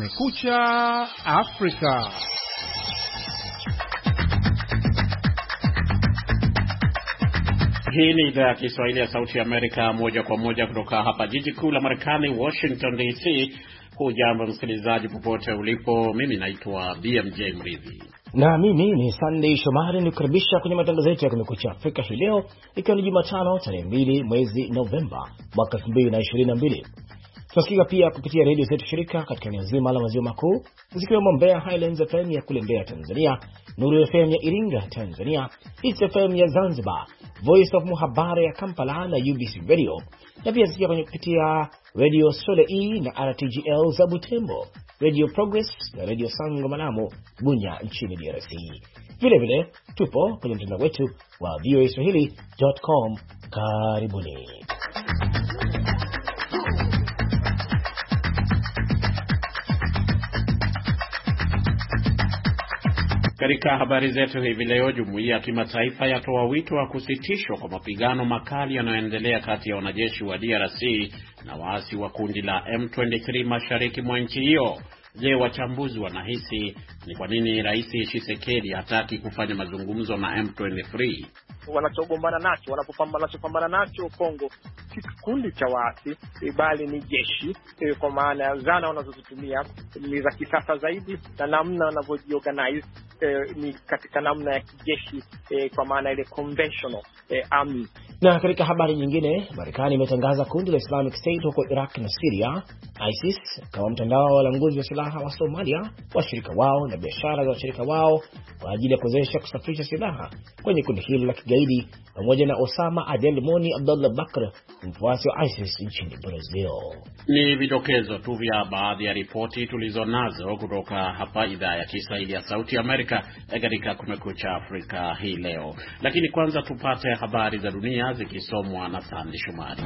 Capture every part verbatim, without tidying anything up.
Kumekucha Afrika. Hii ni idhaa ya Kiswahili ya Sauti ya Amerika, moja kwa moja kutoka hapa jiji kuu la Marekani, Washington D C. Hujambo msikilizaji popote ulipo. Mimi naitwa B M J Mridhi na mimi ni Sunday Shomari, nikukaribisha kwenye matangazo yetu ya Kumekucha Afrika hii leo, ikiwa ni Jumatano tarehe mbili mwezi Novemba mwaka elfu mbili na ishirini na mbili. Tunasikika pia kupitia redio zetu shirika katika eneo zima la maziwa makuu, zikiwemo Mbeya Highlands F M ya kule Mbeya Tanzania, Nuru F M ya Iringa Tanzania, Hits F M ya Zanzibar, Voice of Muhabara ya Kampala na U B C Radio, na pia zikiwa kwenye kupitia Radio Soleil na R T G L za Butembo, Radio Progress na Radio Sango Malamo Bunya nchini D R C. Vile vile tupo kwenye mtandao wetu wa voa swahili dot com. Karibuni. Katika habari zetu hivi leo, jumuiya ya kimataifa yatoa wito wa kusitishwa kwa mapigano makali yanayoendelea kati ya wanajeshi wa D R C na waasi wa kundi la M ishirini na tatu mashariki mwa nchi hiyo. Je, wachambuzi wanahisi ni kwa nini Rais Tshisekedi hataki kufanya mazungumzo na M ishirini na tatu? Wanachogombana nacho, wanapopambana wanachopambana nacho Kongo si kikundi cha waasi, bali ni jeshi, e, kwa maana ya zana wanazotumia ni za kisasa zaidi, na namna wanavyojiorganize e, ni katika namna ya kijeshi, e, kwa maana ile conventional e, army. Na katika habari nyingine, Marekani imetangaza kundi la Islamic State huko Iraq na Syria, ISIS, kama mtandao wa walanguzi wa silaha wa Somalia, washirika wao na biashara za washirika wao kwa ajili ya kuwezesha kusafirisha silaha kwenye kundi hilo la kigaidi, pamoja na Osama Adelmoni Abdullah Bakr, mfuasi wa ISIS nchini Brazil. Ni vidokezo tu vya baadhi ya ripoti tulizonazo kutoka hapa idhaa ya Kiswahili ya Sauti ya Amerika katika Kumekucha Afrika hii leo. Lakini kwanza tupate habari za dunia zikisomwa na Sandi Shumari.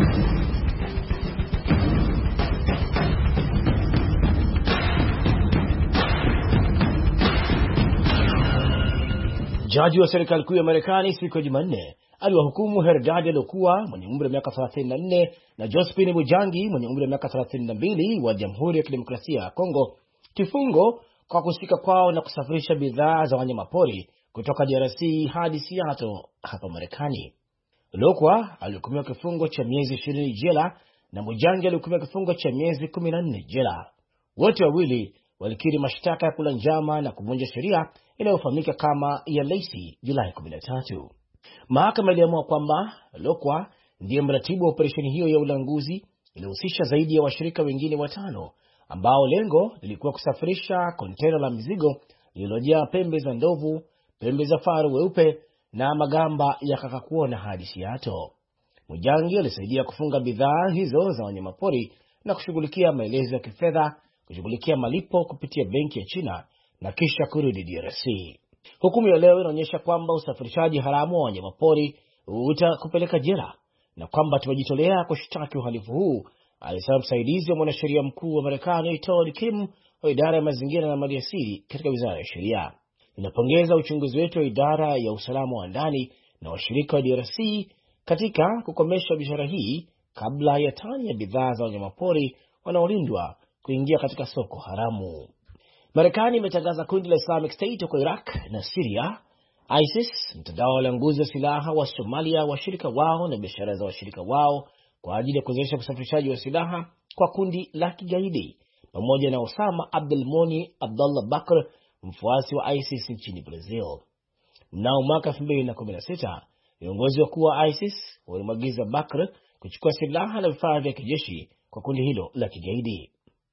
Jaji wa serikali kuu ya Marekani siku ya Jumanne aliwahukumu Herdad Alokuwa mwenye umri wa miaka thelathini na nne na Josephine Bujangi mwenye umri wa miaka thelathini na mbili wa Jamhuri ya Kidemokrasia ya Kongo kifungo kwa kusika kwao na kusafirisha bidhaa za wanyamapori kutoka D R C hadi Seattle hapa Marekani. Alokuwa alihukumiwa kifungo cha miezi ishirini jela na Bujangi alihukumiwa kifungo cha miezi kumi na nne jela. Wote wawili walikiri mashtaka ya kula njama na kuvunja sheria inayofahamika kama ya Lacey Julai kumi na tatu. Mahakama iliamua kwamba Alokuwa ndiye mratibu wa operesheni hiyo ya ulanguzi iliyohusisha zaidi ya washirika wengine watano, ambao lengo lilikuwa kusafirisha kontena la mizigo lililojaa pembe za ndovu, pembe za faru weupe na magamba ya kakakuona hadi Seattle. Mujangi alisaidia kufunga bidhaa hizo za wanyamapori na kushughulikia maelezo ya kifedha, kushughulikia malipo kupitia benki ya China na kisha kurudi D R C. Hukumu ya leo inaonyesha kwamba usafirishaji haramu wa wanyamapori utakupeleka jela na kwamba tumejitolea kushtaki uhalifu huu, alisema msaidizi wa mwanasheria mkuu wa Marekani Todd Kim wa idara ya mazingira na maliasili katika wizara ya sheria. Ninapongeza uchunguzi wetu wa idara ya usalama wa ndani na washirika wa D R C katika kukomesha biashara hii kabla ya tani ya bidhaa za wanyamapori wanaolindwa kuingia katika soko haramu. Marekani imetangaza kundi la Islamic State huko Iraq na Syria, ISIS, mtandao wa walanguzi wa silaha wa Somalia, washirika wao na biashara za washirika wao kwa ajili ya kuwezesha usafirishaji wa silaha kwa kundi la kigaidi, pamoja na Osama Abdelmoni Abdullah Bakr, mfuasi wa ISIS nchini Brazil. Mnamo mwaka elfu mbili na kumi na sita, viongozi wakuu wa ISIS walimwagiza Bakr kuchukua silaha na vifaa vya kijeshi kwa kundi hilo la kigaidi.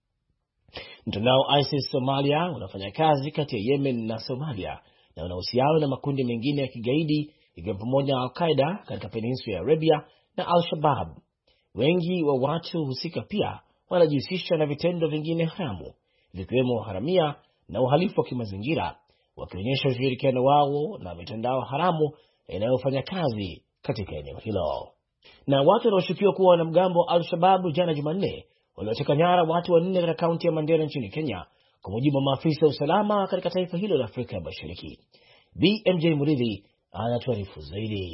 Mtandao ISIS Somalia unafanya kazi kati ya Yemen na Somalia na unahusiana na makundi mengine ya kigaidi ikiwa pamoja na Al-Qaeda katika peninsula ya Arabia na Al-Shabaab. Wengi wa watu husika pia wanajihusisha na vitendo vingine haramu, vikiwemo haramia na uhalifu wa kimazingira, wakionyesha ushirikiano wao na mitandao haramu inayofanya kazi katika eneo hilo. Na watu wanaoshukiwa kuwa wanamgambo wa Al-Shabaab jana Jumanne walioteka nyara watu wanne katika kaunti ya Mandera nchini Kenya, kwa mujibu wa maafisa wa usalama katika taifa hilo la Afrika ya Mashariki. B M J Muridhi anatuarifu zaidi.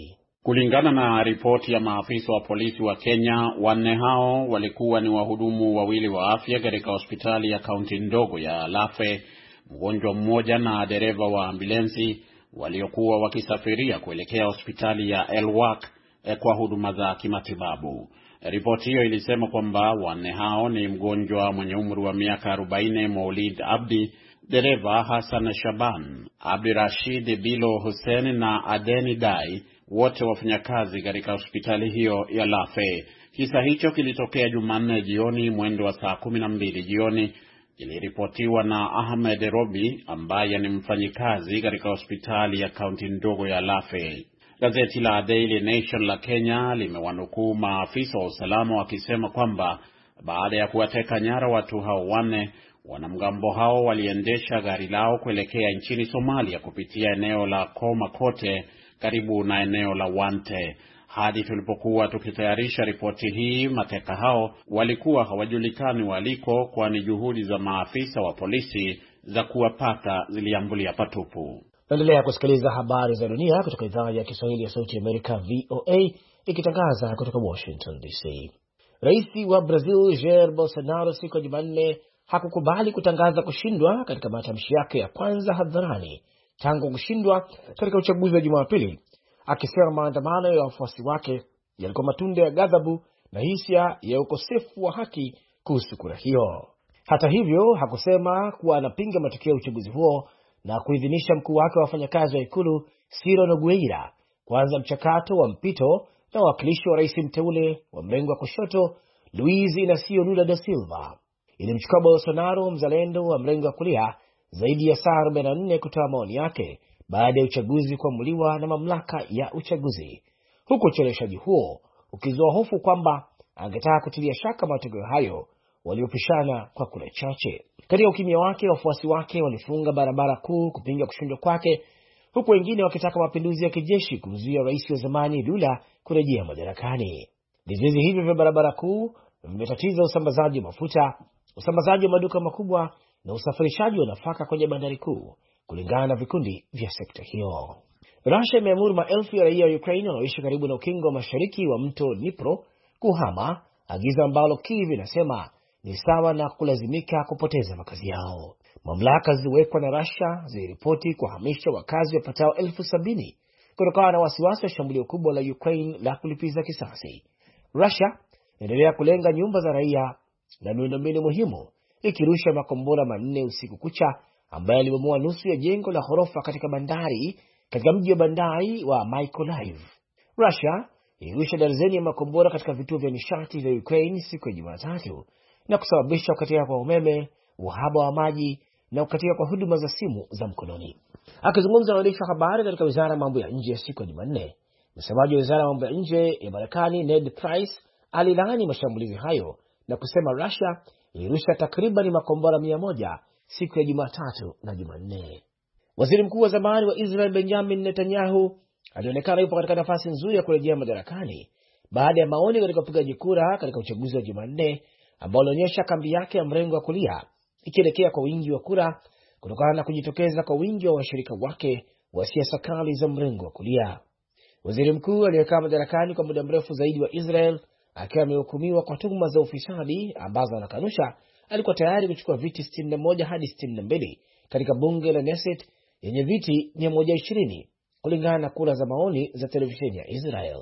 Kulingana na ripoti ya maafisa wa polisi wa Kenya, wanne hao walikuwa ni wahudumu wawili wa afya katika hospitali ya kaunti ndogo ya Lafe, mgonjwa mmoja na dereva wa ambulensi waliokuwa wakisafiria kuelekea hospitali ya Elwak kwa huduma za kimatibabu. Ripoti hiyo ilisema kwamba wanne hao ni mgonjwa mwenye umri wa miaka arobaini Maulid Abdi, dereva Hassan Shaban, Abdi Rashid Bilo Hussein na Adeni Dai, wote wafanyakazi katika hospitali hiyo ya Lafe. Kisa hicho kilitokea Jumanne jioni mwendo wa saa kumi na mbili jioni. Iliripotiwa na Ahmed Robi ambaye ni mfanyikazi katika hospitali ya kaunti ndogo ya Lafe. Gazeti la Daily Nation la Kenya limewanukuu maafisa wa usalama wakisema kwamba baada ya kuwateka nyara watu hao wanne, wanamgambo hao waliendesha gari lao kuelekea nchini Somalia kupitia eneo la Komakote karibu na eneo la Wante. Hadi tulipokuwa tukitayarisha ripoti hii, mateka hao walikuwa hawajulikani waliko, kwani juhudi za maafisa wa polisi za kuwapata ziliambulia patupu. Endelea kusikiliza habari za dunia kutoka idhaa ya Kiswahili ya Sauti ya Amerika V O A ikitangaza kutoka Washington D C. Rais wa Brazil Jair Bolsonaro siku ya Jumanne hakukubali kutangaza kushindwa katika matamshi yake ya kwanza hadharani tangu kushindwa katika uchaguzi wa Jumapili, akisema maandamano ya wafuasi wake yalikuwa matunda ya ghadhabu na hisia ya ukosefu wa haki kuhusu kura hiyo. Hata hivyo, hakusema kuwa anapinga matokeo ya uchaguzi huo na kuidhinisha mkuu wake wa wafanyakazi wa ikulu Ciro Nogueira kuanza mchakato wa mpito na wawakilishi wa rais mteule wa mrengo wa kushoto Luiz Inacio Lula da Silva. Ilimchukua Bolsonaro, mzalendo wa mrengo wa kulia, zaidi ya saa arobaini na nne kutoa maoni yake baada ya uchaguzi kuamuliwa na mamlaka ya uchaguzi, huku ucheleweshaji huo ukizua hofu kwamba angetaka kutilia shaka matokeo hayo waliopishana kwa kura chache. Katika ukimya wake, wafuasi wake walifunga barabara kuu kupinga kushindwa kwake, huku wengine wakitaka mapinduzi ya kijeshi kumzuia rais wa zamani Lula kurejea madarakani. Vizuizi hivyo vya barabara kuu vimetatiza usambazaji wa mafuta, usambazaji wa maduka makubwa na usafirishaji wa nafaka kwenye bandari kuu, kulingana na vikundi vya sekta hiyo. Russia imeamuru maelfu ya raia wa Ukraine wanaoishi karibu na ukingo wa mashariki wa mto Dnipro kuhama, agizo ambalo Kiev inasema ni sawa na kulazimika kupoteza makazi yao. Mamlaka ziliwekwa na Russia ziliripoti kuhamisha wakazi wapatao elfu sabini kutokana na wasiwasi wa shambulio kubwa la Ukraine la kulipiza kisasi. Russia inaendelea kulenga nyumba za raia na miundombinu muhimu, ikirusha makombora manne usiku kucha ambayo yalibomoa nusu ya jengo la ghorofa katika bandari katika mji wa bandari wa Mykolaiv. Russia ilirusha darzeni ya makombora katika vituo vya nishati vya Ukraine siku ya Jumatatu na kusababisha kukatika kwa umeme, uhaba wa maji na kukatika kwa huduma za simu za mkononi. Akizungumza na waandishi wa habari katika wizara ya mambo ya nje siku ya Jumanne, msemaji wa wizara ya mambo ya nje ya Marekani Ned Price alilaani mashambulizi hayo na kusema Russia ilirusha takriban makombora mia moja siku ya Jumatatu na Jumanne. Waziri mkuu wa zamani wa Israel Benjamin Netanyahu alionekana yupo katika nafasi nzuri ya kurejea madarakani baada ya maoni katika upigaji kura katika uchaguzi wa Jumanne ambao ulionyesha kambi yake ya mrengo wa kulia ikielekea kwa wingi wa kura kutokana na kujitokeza kwa wingi wa washirika wake wa siasa kali za mrengo wa kulia. Waziri mkuu aliyekaa madarakani kwa muda mrefu zaidi wa Israel, akiwa amehukumiwa kwa tuhuma za ufisadi ambazo anakanusha, alikuwa tayari kuchukua viti sitini na moja hadi sitini na mbili katika bunge la Knesset yenye viti mia moja ishirini kulingana na kura za maoni za televisheni ya Israel.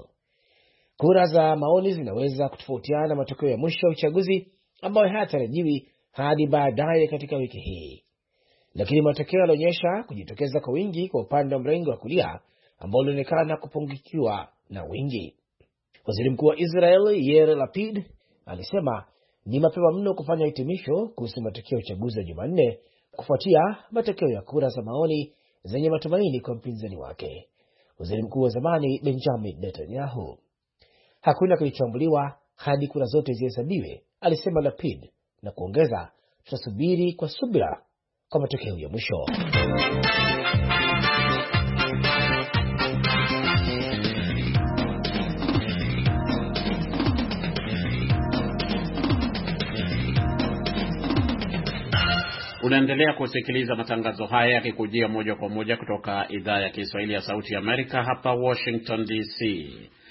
Kura za maoni zinaweza kutofautiana na matokeo ya mwisho ya uchaguzi ambayo hayatarajiwi hadi baadaye katika wiki hii. Lakini matokeo yalionyesha kujitokeza kwa wingi kwa upande wa mrengo wa kulia ambao ulionekana kupungukiwa na wingi. Waziri mkuu wa Israel Yair Lapid alisema ni mapema mno kufanya hitimisho kuhusu matokeo ya uchaguzi wa Jumanne kufuatia matokeo ya kura za maoni zenye matumaini kwa mpinzani wake, waziri mkuu wa zamani Benjamin Netanyahu. Hakuna kilichoambuliwa hadi kura zote zihesabiwe, alisema Lapid, na kuongeza, tutasubiri kwa subira kwa matokeo ya mwisho. Unaendelea kusikiliza matangazo haya yakikujia moja kwa moja kutoka idhaa ya Kiswahili ya Sauti ya Amerika hapa Washington D C.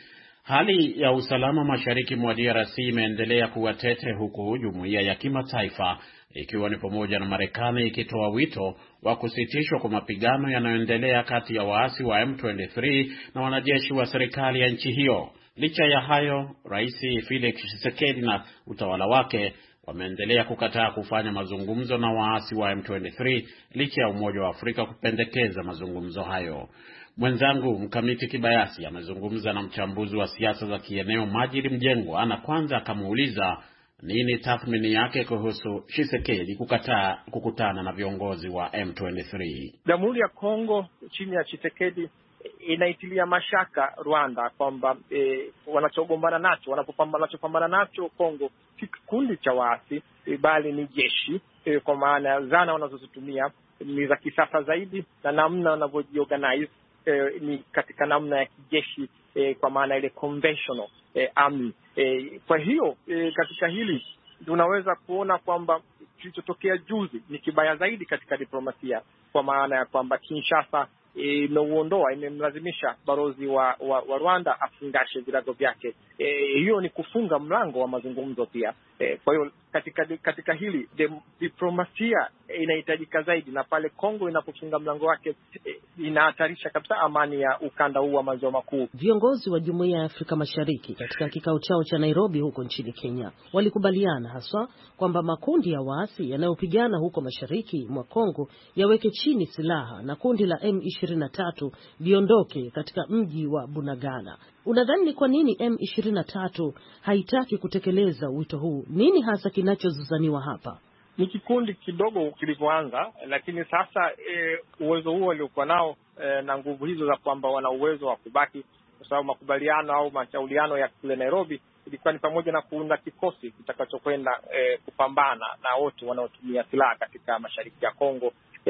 Hali ya usalama mashariki mwa D R C imeendelea kuwa tete, huku jumuiya ya kimataifa ikiwa ni pamoja na Marekani ikitoa wito wa kusitishwa kwa mapigano yanayoendelea kati ya waasi wa M ishirini na tatu na wanajeshi wa serikali ya nchi hiyo. Licha ya hayo, Rais Felix Tshisekedi na utawala wake wameendelea kukataa kufanya mazungumzo na waasi wa M ishirini na tatu licha ya Umoja wa Afrika kupendekeza mazungumzo hayo. Mwenzangu Mkamiti Kibayasi amezungumza na mchambuzi wa siasa za kieneo Majid Mjengwa, na kwanza akamuuliza nini tathmini yake kuhusu Tshisekedi kukataa kukutana na viongozi wa M ishirini na tatu. Jamhuri ya Kongo chini ya Tshisekedi inaitilia mashaka Rwanda kwamba e, wanachogombana nacho wanapopambana wanachopambana nacho Kongo kikundi cha waasi e, bali ni jeshi e, kwa maana zana wanazozitumia ni za kisasa zaidi, na namna wanavyojiorganize e, ni katika namna ya kijeshi e, kwa maana ile conventional e, army e, kwa hiyo e, katika hili tunaweza kuona kwamba kilichotokea juzi ni kibaya zaidi katika diplomasia, kwa maana ya kwamba Kinshasa imeuondoa e, imemlazimisha balozi wa, wa, wa Rwanda afungashe virago vyake. E, hiyo ni kufunga mlango wa mazungumzo pia. E, kwa hiyo katika katika hili de, diplomasia e, inahitajika zaidi, na pale Kongo inapofunga mlango wake e, inahatarisha kabisa amani ya ukanda huu wa maziwa makuu. Viongozi wa Jumuiya ya Afrika Mashariki katika kikao chao cha Nairobi huko nchini Kenya walikubaliana haswa kwamba makundi ya waasi yanayopigana huko mashariki mwa Kongo yaweke chini silaha na kundi la M ishirini na tatu liondoke katika mji wa Bunagana. Unadhani ni kwa nini M ishirini na tatu haitaki kutekeleza wito huu? Nini hasa kinachozuzaniwa hapa? Ni kikundi kidogo kilivyoanza, lakini sasa e, uwezo huo waliokuwa nao e, na nguvu hizo za kwamba wana uwezo wa kubaki, kwa sababu makubaliano au mashauriano ya kule Nairobi ilikuwa ni pamoja na kuunda kikosi kitakachokwenda e, kupambana na wote wanaotumia silaha katika mashariki ya Kongo.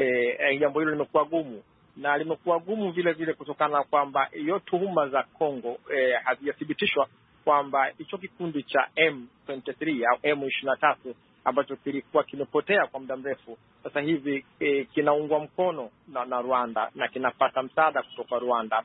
E, jambo hilo limekuwa gumu, na limekuwa gumu vile vile kutokana na kwamba hiyo tuhuma za Kongo e, hazijathibitishwa kwamba hicho kikundi cha M ishirini na tatu au M ishirini na tatu ambacho kilikuwa kimepotea kwa muda mrefu sasa hivi e, kinaungwa mkono na, na Rwanda na kinapata msaada kutoka Rwanda.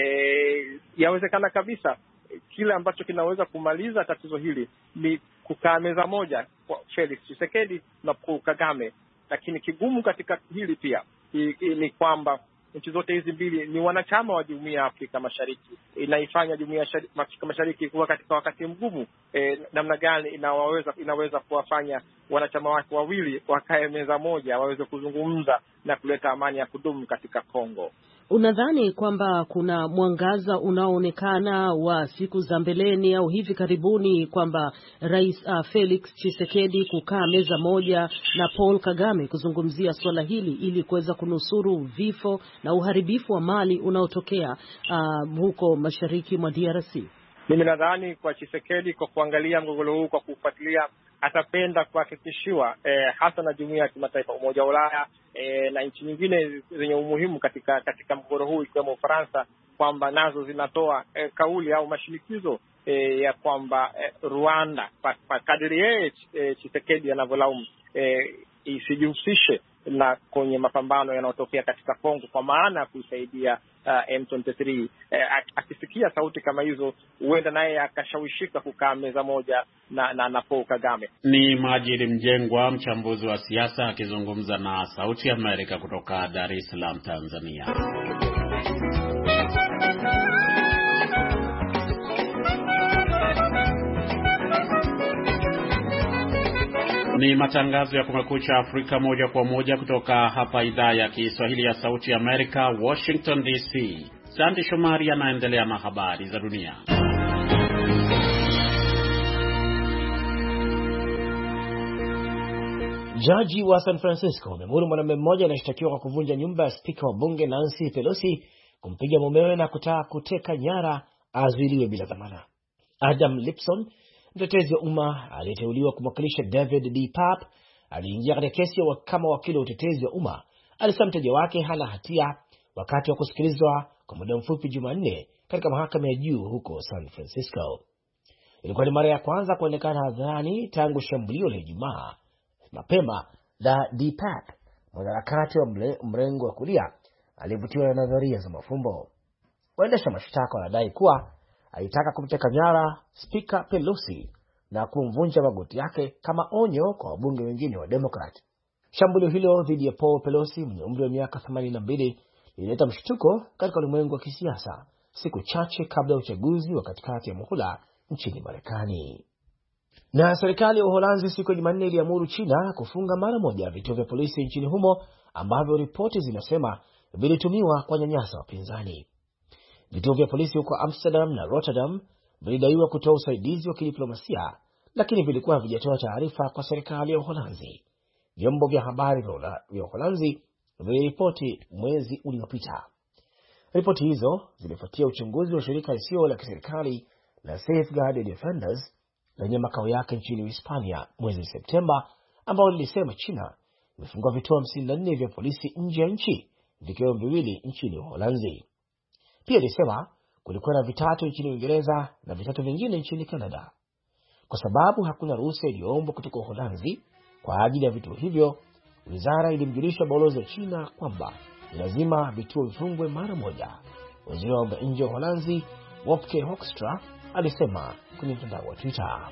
E, yawezekana kabisa e, kile ambacho kinaweza kumaliza tatizo hili ni kukaa meza moja kwa Felix Tshisekedi na Paul Kagame, lakini kigumu katika hili pia i, i, ni kwamba nchi zote hizi mbili ni wanachama wa Jumuiya ya Afrika Mashariki. Inaifanya Jumuiya ya Afrika Mashariki kuwa katika wakati mgumu. E, namna gani inaweza inaweza kuwafanya wanachama wake wawili wakae meza moja waweze kuzungumza na kuleta amani ya kudumu katika Kongo? Unadhani kwamba kuna mwangaza unaoonekana wa siku za mbeleni au hivi karibuni kwamba Rais uh, Felix Tshisekedi kukaa meza moja na Paul Kagame kuzungumzia swala hili ili kuweza kunusuru vifo na uharibifu wa mali unaotokea uh, huko mashariki mwa D R C? Mimi nadhani kwa Tshisekedi, kwa kuangalia mgogoro huu, kwa kufuatilia, atapenda kuhakikishiwa eh, hasa na jumuiya ya kimataifa, Umoja wa Ulaya eh, na nchi nyingine zenye umuhimu katika katika mgogoro huu ikiwemo Ufaransa, kwamba nazo zinatoa eh, kauli au mashinikizo eh, ya kwamba eh, Rwanda kwa kadiri yeye eh, Tshisekedi anavyolaumu eh, isijihusishe na kwenye mapambano yanayotokea katika Kongo, kwa maana ya kuisaidia uh, M ishirini na tatu. Eh, akisikia sauti kama hizo, huenda naye akashawishika kukaa meza moja na, na, na Paul Kagame. Ni Majid Mjengwa, mchambuzi wa siasa, akizungumza na Sauti ya Amerika kutoka Dar es Salaam, Tanzania. Ni matangazo ya Kumekucha Afrika moja kwa moja kutoka hapa idhaa ya Kiswahili ya Sauti ya Amerika, Washington D C. Sandy Shomari anaendelea na habari za dunia. Jaji wa San Francisco ameamuru mwanamume mmoja anayeshtakiwa kwa kuvunja nyumba ya spika wa bunge Nancy Pelosi kumpiga mumewe na kutaka kuteka nyara azuiliwe bila dhamana. Adam Lipson, mtetezi wa umma aliyeteuliwa kumwakilisha David D. Papp, aliingia katika kesi kama wakili wa utetezi wa umma, alisema mteja wake hana hatia wakati wa kusikilizwa kwa muda mfupi Jumanne katika mahakama ya juu huko San Francisco. Ilikuwa ni mara ya kwanza kuonekana hadharani tangu shambulio la Ijumaa mapema Da Deepak, mwanaharakati wa mrengo wa kulia, alivutiwa na nadharia za mafumbo. Waendesha mashtaka wanadai kuwa alitaka kumteka nyara Spika Pelosi na kumvunja magoti yake kama onyo kwa wabunge wengine wa Democrat. Shambulio hilo dhidi ya Paul Pelosi mwenye umri wa miaka themanini na mbili lilileta mshtuko katika ulimwengu wa kisiasa siku chache kabla ya uchaguzi wa katikati ya muhula nchini Marekani. Na serikali ya Uholanzi siku ya Jumanne iliamuru China kufunga mara moja vituo vya polisi nchini humo ambavyo ripoti zinasema vilitumiwa kwa nyanyasa wapinzani. Vituo vya polisi huko Amsterdam na Rotterdam vilidaiwa kutoa usaidizi wa kidiplomasia, lakini vilikuwa havijatoa taarifa kwa serikali ya Uholanzi. Vyombo vya habari vya Uholanzi viliripoti mwezi uliopita. Ripoti hizo zilifuatia uchunguzi wa shirika lisilo la kiserikali la Safeguard Defenders lenye makao yake nchini Hispania mwezi Septemba, ambao lilisema China imefungua vituo hamsini na nne vya polisi nje ya nchi, vikiwa viwili nchini Uholanzi. Pia ilisema kulikuwa na vitatu nchini Uingereza na vitatu vingine nchini Canada. Kwa sababu hakuna ruhusa iliyoombwa kutoka Uholanzi kwa ajili ya vituo hivyo, wizara ilimjulisha balozi wa China kwamba lazima vituo vifungwe mara moja. Waziri wa mambo ya nje wa Uholanzi, Wopke Hoekstra, alisema kwenye mtandao wa Twitter.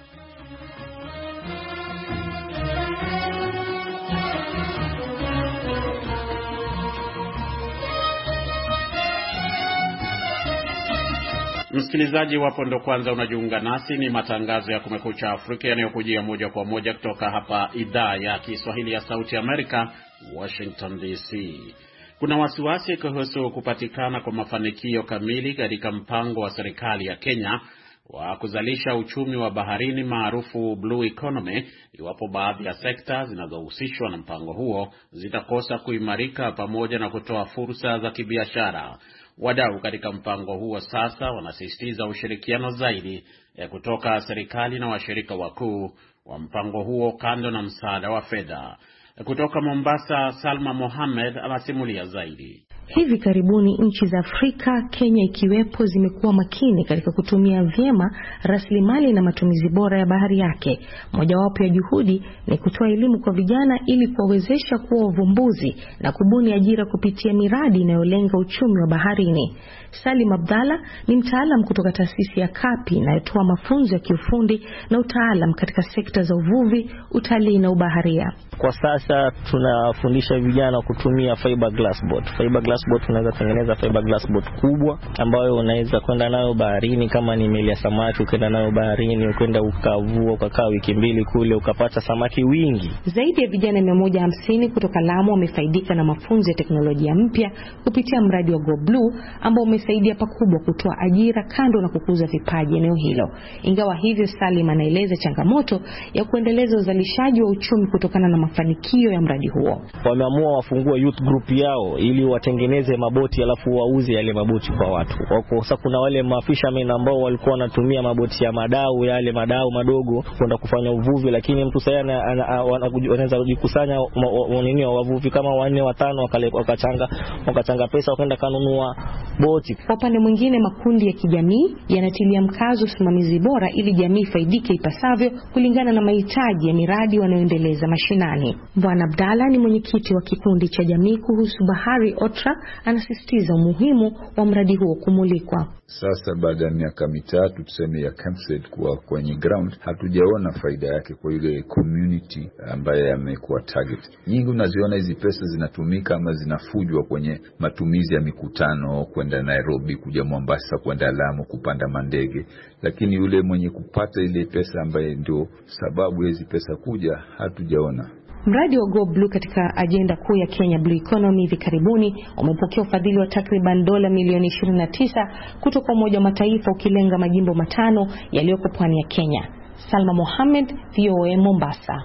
Msikilizaji, wapo ndo kwanza unajiunga nasi, ni matangazo ya Kumekucha Afrika yanayokujia moja kwa moja kutoka hapa idhaa ya Kiswahili ya Sauti Amerika, Washington D C. Kuna wasiwasi kuhusu kupatikana kwa mafanikio kamili katika mpango wa serikali ya Kenya wa kuzalisha uchumi wa baharini maarufu Blue Economy, iwapo baadhi ya sekta zinazohusishwa na mpango huo zitakosa kuimarika pamoja na kutoa fursa za kibiashara. Wadau katika mpango huo sasa wanasisitiza ushirikiano zaidi ya kutoka serikali na washirika wakuu wa mpango huo kando na msaada wa fedha. Kutoka Mombasa, Salma Mohamed anasimulia zaidi. Hivi karibuni nchi za Afrika, Kenya ikiwepo, zimekuwa makini katika kutumia vyema rasilimali na matumizi bora ya bahari yake. Mojawapo ya juhudi ni kutoa elimu kwa vijana ili kuwawezesha kuwa wavumbuzi na kubuni ajira kupitia miradi inayolenga uchumi wa baharini. Salim Abdalla ni mtaalam kutoka taasisi ya Kapi inayotoa mafunzo ya kiufundi na utaalam katika sekta za uvuvi, utalii na ubaharia. Kwa sasa tunafundisha vijana kutumia fiberglass boat. Fiberglass boat unaweza tengeneza fiberglass boat kubwa ambayo unaweza kwenda nayo baharini, kama ni meli ya samaki ukaenda nayo baharini, ukaenda ukavua ukakaa wiki mbili kule ukapata samaki wingi. Zaidi ya vijana mia moja hamsini kutoka Lamu wamefaidika na mafunzo ya teknolojia mpya kupitia mradi wa Go Blue ambao umesaidia pakubwa kutoa ajira kando na kukuza vipaji eneo hilo. Ingawa hivyo, Salim anaeleza changamoto ya kuendeleza uzalishaji wa uchumi kutokana na mafanikio ya mradi huo. Wameamua wafungue youth group yao ili watengeneze maboti alafu wauze yale maboti kwa watu. Wako sasa kuna wale mafishermen ambao walikuwa wanatumia maboti ya madau, yale madau madogo kwenda kufanya uvuvi, lakini mtu sasa anaweza kujikusanya nini wavuvi kama wanne watano wakachanga wakachanga pesa wakaenda kanunua boti. Kwa upande mwingine, makundi ya kijamii yanatilia mkazo usimamizi bora ili jamii faidike ipasavyo kulingana na mahitaji ya miradi wanayoendeleza mashinani. Bwana Abdalla ni mwenyekiti wa kikundi cha jamii kuhusu bahari Otra, anasisitiza umuhimu wa mradi huo kumulikwa. Sasa baada ya miaka mitatu tuseme ya campsite kuwa kwenye ground, hatujaona faida yake kwa ile community ambaye amekuwa target. Nyingi unaziona hizi pesa zinatumika ama zinafujwa kwenye matumizi ya mikutano, kwenda Nairobi, kuja Mombasa, kwenda Lamu, kupanda mandege, lakini yule mwenye kupata ile pesa ambaye ndio sababu hizi pesa kuja hatujaona. Mradi wa Go Blue katika ajenda kuu ya Kenya Blue Economy hivi karibuni umepokea ufadhili wa takriban dola milioni ishirini na tisa kutoka Umoja wa Mataifa ukilenga majimbo matano yaliyoko pwani ya Kenya. Salma Mohamed, V O A Mombasa.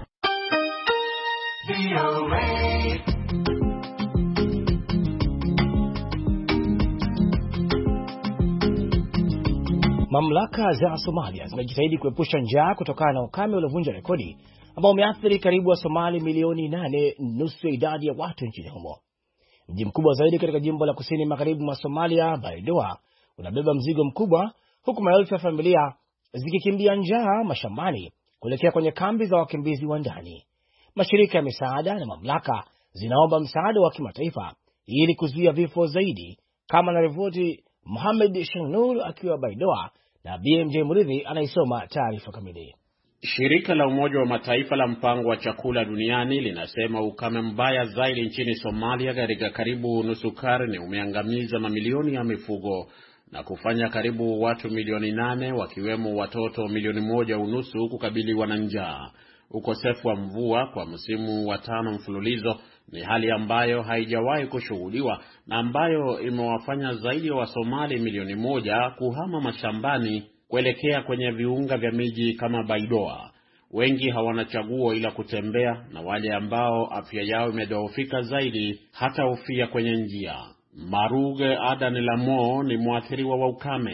Mamlaka za Somalia zinajitahidi kuepusha njaa kutokana na ukame uliovunja rekodi ambao umeathiri karibu wa Somali milioni nane, nusu ya idadi ya watu nchini humo. Mji mkubwa zaidi katika jimbo la kusini magharibi mwa Somalia, Baidoa, unabeba mzigo mkubwa, huku maelfu ya familia zikikimbia njaa mashambani kuelekea kwenye kambi za wakimbizi wa ndani. mashirika ya misaada na mamlaka zinaomba msaada wa kimataifa ili kuzuia vifo zaidi, kama na ripoti Mohamed Shanur akiwa Baidoa, na B M J Muridhi anaisoma taarifa kamili. Shirika la Umoja wa Mataifa la Mpango wa Chakula Duniani linasema ukame mbaya zaidi nchini Somalia katika karibu nusu karne umeangamiza mamilioni ya mifugo na kufanya karibu watu milioni nane wakiwemo watoto milioni moja unusu kukabiliwa na njaa. Ukosefu wa mvua kwa msimu wa tano mfululizo ni hali ambayo haijawahi kushuhudiwa na ambayo imewafanya zaidi ya Wasomali milioni moja kuhama mashambani kuelekea kwenye viunga vya miji kama Baidoa. Wengi hawana chaguo ila kutembea, na wale ambao afya yao imedhoofika zaidi hata ufia kwenye njia. Maruge Adan Lamo ni mwathiriwa wa ukame.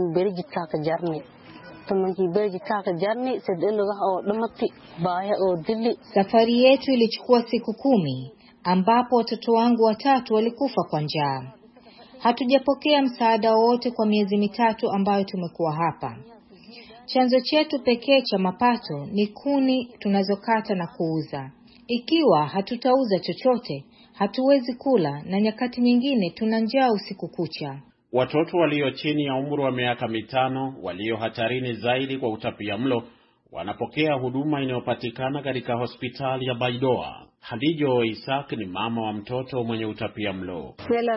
Safari yetu ilichukua siku kumi, ambapo watoto wangu watatu walikufa kwa njaa. Hatujapokea msaada wote kwa miezi mitatu ambayo tumekuwa hapa. Chanzo chetu pekee cha mapato ni kuni tunazokata na kuuza. Ikiwa hatutauza chochote, hatuwezi kula, na nyakati nyingine tuna njaa usiku kucha. Watoto walio chini ya umri wa miaka mitano walio hatarini zaidi kwa utapiamlo wanapokea huduma inayopatikana katika hospitali ya Baidoa. Hadijo Isaac ni mama wa mtoto mwenye utapiamlo.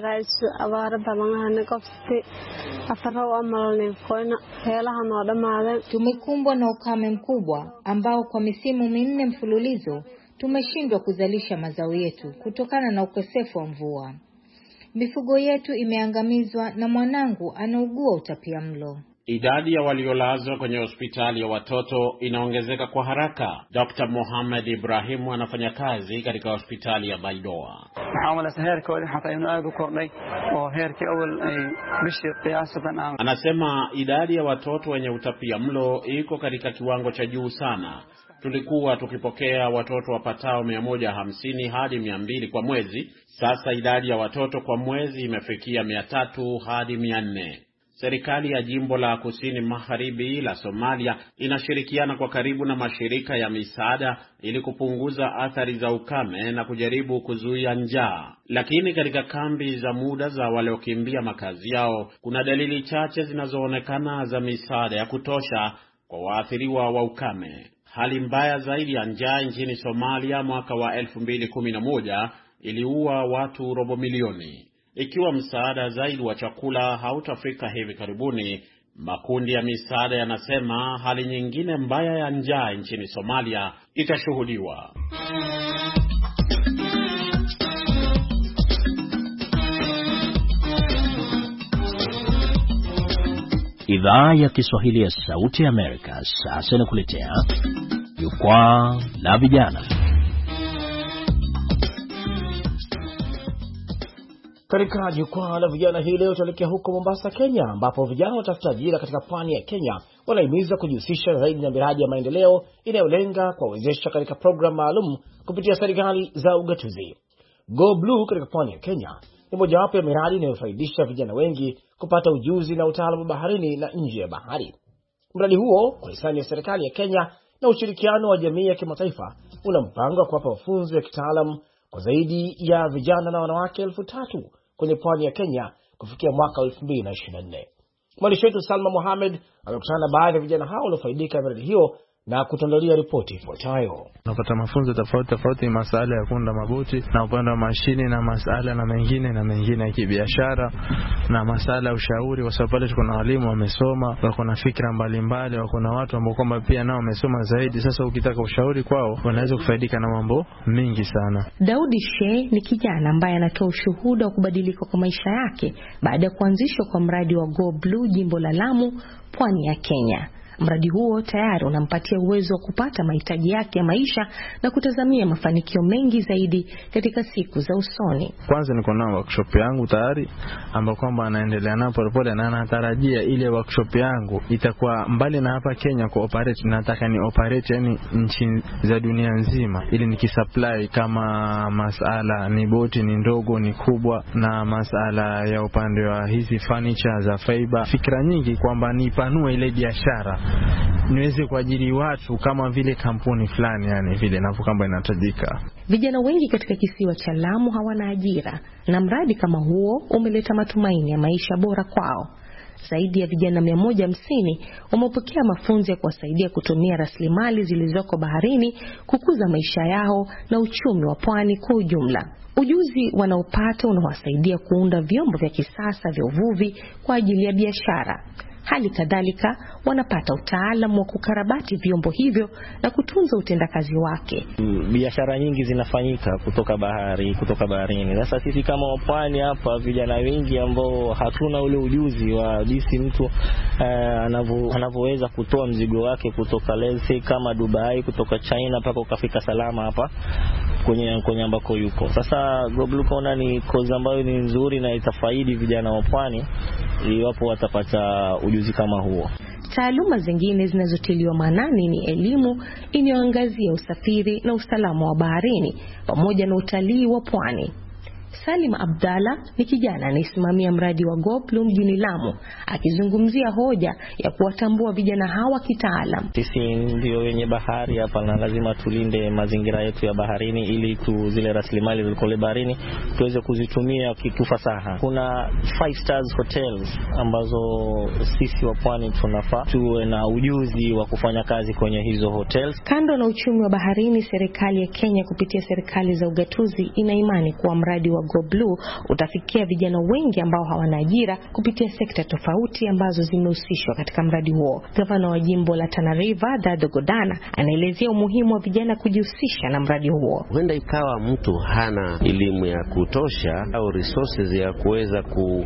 Tumekumbwa na ukame mkubwa ambao kwa misimu minne mfululizo tumeshindwa kuzalisha mazao yetu kutokana na ukosefu wa mvua. Mifugo yetu imeangamizwa na mwanangu anaugua utapiamlo. Idadi ya waliolazwa kwenye hospitali ya watoto inaongezeka kwa haraka. Doctor Mohamed Ibrahim anafanya kazi katika hospitali ya Baidoa. Anasema idadi ya watoto wenye utapiamlo iko katika kiwango cha juu sana. Tulikuwa tukipokea watoto wapatao mia moja hamsini hadi mia mbili kwa mwezi. Sasa idadi ya watoto kwa mwezi imefikia mia tatu hadi mia nne. Serikali ya jimbo la kusini magharibi la Somalia inashirikiana kwa karibu na mashirika ya misaada ili kupunguza athari za ukame na kujaribu kuzuia njaa. Lakini katika kambi za muda za waliokimbia makazi yao, kuna dalili chache zinazoonekana za misaada ya kutosha kwa waathiriwa wa ukame. Hali mbaya zaidi ya njaa nchini Somalia mwaka wa elfu mbili kumi na moja iliua watu robo milioni. Ikiwa msaada zaidi wa chakula hautafika hivi karibuni, makundi ya misaada yanasema hali nyingine mbaya ya njaa nchini Somalia itashuhudiwa. Idhaa ya Kiswahili ya Sauti ya Amerika sasa inakuletea Jukwaa la Vijana. Katika Jukwaa la Vijana hii leo tuelekea huko Mombasa, Kenya, ambapo vijana watafuta ajira katika pwani ya Kenya wanahimizwa kujihusisha zaidi na miradi ya maendeleo inayolenga kuwawezesha katika programu maalum kupitia serikali za ugatuzi. Go Blue katika pwani ya Kenya ni mojawapo ya miradi inayofaidisha vijana wengi kupata ujuzi na utaalamu baharini na nje ya bahari. Mradi huo kwa hisani ya serikali ya Kenya na ushirikiano wa jamii ya kimataifa una mpango wa kuwapa mafunzo ya kitaalamu kwa zaidi ya vijana na wanawake elfu tatu kwenye pwani ya Kenya kufikia mwaka elfu mbili ishirini na nne. Mwandishi wetu Salma Mohamed amekutana na baadhi ya vijana hao waliofaidika na miradi hiyo na kutuandalia ripoti ifuatayo. Unapata mafunzo tofauti tofauti, masuala ya kuunda maboti na upande wa mashini na masuala na mengine na mengine ya kibiashara na masuala ya ushauri, kwa sababu pale kuna walimu wamesoma, wako na fikra mbalimbali, wako na watu ambao kwamba pia nao wamesoma zaidi. Sasa ukitaka ushauri kwao wanaweza kufaidika na mambo mengi sana. Daudi She ni kijana ambaye anatoa ushuhuda wa kubadilika kwa maisha yake baada ya kuanzishwa kwa mradi wa Go Blue jimbo la Lamu, pwani ya Kenya. Mradi huo tayari unampatia uwezo wa kupata mahitaji yake ya maisha na kutazamia mafanikio mengi zaidi katika siku za usoni. Kwanza niko na workshop yangu tayari ambapo kwamba anaendelea napo polepole, na anatarajia ile workshop yangu itakuwa mbali na hapa Kenya ku operate. Nataka ni operate yani nchi za dunia nzima, ili nikisupply kama masala ni boti ni ndogo ni kubwa, na masala ya upande wa hizi furniture za fiber, fikra nyingi kwamba nipanue ile biashara niweze kuajiri watu kama vile kampuni fulani, yani vile napo kama inatajika. Vijana wengi katika kisiwa cha Lamu hawana ajira, na mradi kama huo umeleta matumaini ya maisha bora kwao. Zaidi ya vijana mia moja hamsini wamepokea mafunzo ya kuwasaidia kutumia rasilimali zilizoko baharini kukuza maisha yao na uchumi wa pwani kwa ujumla. Ujuzi wanaopata unawasaidia kuunda vyombo vya kisasa vya uvuvi kwa ajili ya biashara. Hali kadhalika wanapata utaalamu wa kukarabati vyombo hivyo na kutunza utendakazi wake. Biashara nyingi zinafanyika kutoka bahari, kutoka baharini. Sasa sisi kama wapwani hapa, vijana wengi ambao hatuna ule ujuzi wa jinsi mtu uh, anavyoweza kutoa mzigo wake kutoka lese kama Dubai, kutoka China mpaka ukafika salama hapa kwenye kwenye ambako yuko. Sasa Global Kona ni kozi ambayo ni nzuri na itafaidi vijana wa pwani iwapo watapata ujuzi kama huo. Taaluma zingine zinazotiliwa maanani ni elimu inayoangazia usafiri na usalama wa baharini pamoja na utalii wa pwani. Salim Abdalla ni kijana anayesimamia mradi wa GoBlue mjini Lamu, akizungumzia hoja ya kuwatambua vijana hawa kitaalam. Sisi ndio wenye bahari hapa na lazima tulinde mazingira yetu ya baharini ili tu zile rasilimali zilizoko baharini tuweze kuzitumia kitufasaha. Kuna five stars hotels ambazo sisi wa pwani tunafaa tuwe na ujuzi wa kufanya kazi kwenye hizo hotels. Kando na uchumi wa baharini, serikali ya Kenya kupitia serikali za ugatuzi ina imani kuwa mradi wa GoBlue utafikia vijana wengi ambao hawana ajira kupitia sekta tofauti ambazo zimehusishwa katika mradi huo. Gavana wa jimbo la Tana River, Dado Godana, anaelezea umuhimu wa vijana kujihusisha na mradi huo. Huenda ikawa mtu hana elimu ya kutosha au resources ya kuweza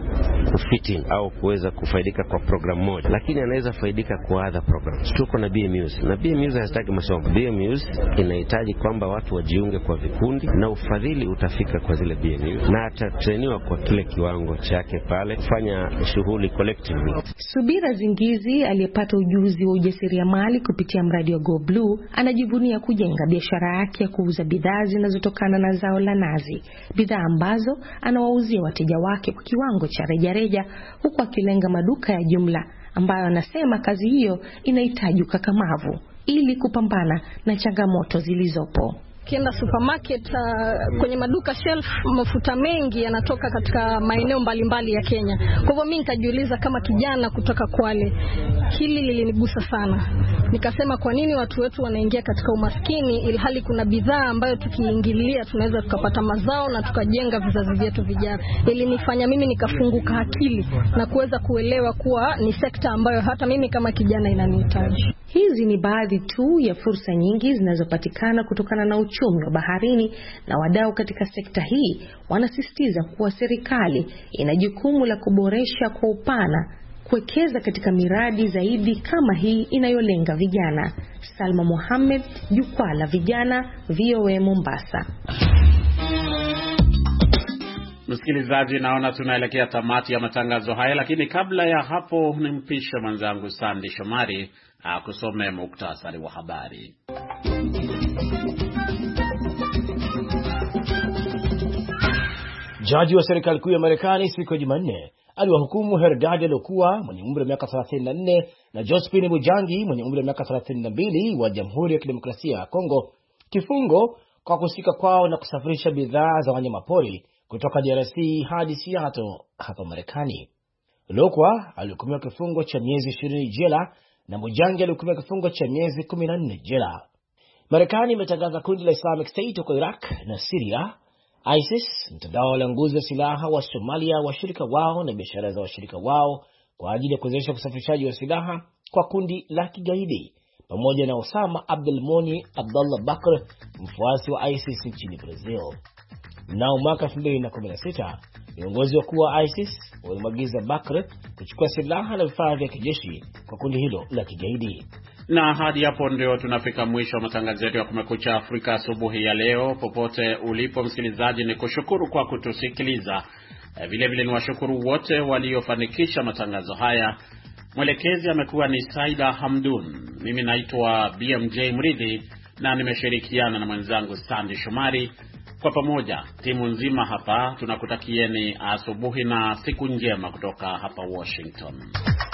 kufiti au kuweza kufaidika kwa program moja, lakini anaweza faidika kwa other programs. Tuko na B M Us na B M Us hazitaki masomo. B M Us inahitaji kwamba watu wajiunge kwa vikundi na ufadhili utafika kwa zile B M Us na atatrainiwa kwa kile kiwango chake pale kufanya shughuli collectively. Subira Zingizi aliyepata ujuzi wa ujasiriamali kupitia mradi wa GoBlue anajivunia kujenga biashara yake ya kuuza bidhaa zinazotokana na zao la nazi, bidhaa ambazo anawauzia wateja wake kwa kiwango cha rejareja, huku akilenga maduka ya jumla ambayo anasema kazi hiyo inahitaji ukakamavu ili kupambana na changamoto zilizopo. Kienda supermarket uh, kwenye maduka shelf, mafuta mengi yanatoka katika maeneo mbalimbali ya Kenya. Kwa hivyo mimi nikajiuliza kama kijana kutoka Kwale, hili lilinigusa sana. Nikasema kwa nini watu wetu wanaingia katika umaskini ilhali kuna bidhaa ambayo tukiingilia tunaweza tukapata mazao na tukajenga vizazi vyetu vijana. Ilinifanya mimi nikafunguka akili na kuweza kuelewa kuwa ni sekta ambayo hata mimi kama kijana inanihitaji. Hizi ni baadhi tu ya fursa nyingi zinazopatikana kutokana na uchumi wa baharini, na wadau katika sekta hii wanasisitiza kuwa serikali ina jukumu la kuboresha kwa upana, kuwekeza katika miradi zaidi kama hii inayolenga vijana. Salma Mohamed, Jukwaa la Vijana, V O A Mombasa. Msikilizaji, naona tunaelekea tamati ya matangazo haya, lakini kabla ya hapo nimpishe mwenzangu Sandy Shomari akusome muktasari wa habari. Jaji wa serikali kuu ya Marekani siku ya Jumanne aliwahukumu Herdad Alokuwa mwenye umri wa miaka thelathini na nne na Josephine Mujangi mwenye umri wa miaka thelathini na mbili wa Jamhuri ya Kidemokrasia ya Kongo kifungo kwa kusika kwao na kusafirisha bidhaa za wanyamapori kutoka D R C hadi Seattle hapa Marekani. Alokuwa alihukumiwa kifungo cha miezi ishirini jela na Mujangi alihukumiwa kifungo cha miezi kumi na nne jela. Marekani imetangaza kundi la Islamic State huko Iraq na Syria, ISIS, mtandao wa walanguzi wa silaha wa Somalia, washirika wao na biashara za washirika wao kwa ajili ya kuwezesha usafirishaji wa silaha kwa kundi la kigaidi, pamoja na Osama Abdelmoni Abdullah Bakr, mfuasi wa ISIS nchini Brazil. Mnamo mwaka elfu mbili na kumi na sita, viongozi wakuu wa ISIS walimwagiza Bakr kuchukua silaha na vifaa vya kijeshi kwa kundi hilo la kigaidi. Na hadi hapo ndio tunafika mwisho wa matangazo yetu ya Kumekucha Afrika asubuhi ya leo. Popote ulipo msikilizaji, ni kushukuru kwa kutusikiliza. Vile vile ni washukuru wote waliofanikisha matangazo haya. Mwelekezi amekuwa ni Saida Hamdun. Mimi naitwa B M J Mridhi na nimeshirikiana na mwenzangu Sandy Shomari. Kwa pamoja timu nzima hapa tunakutakieni asubuhi na siku njema kutoka hapa Washington.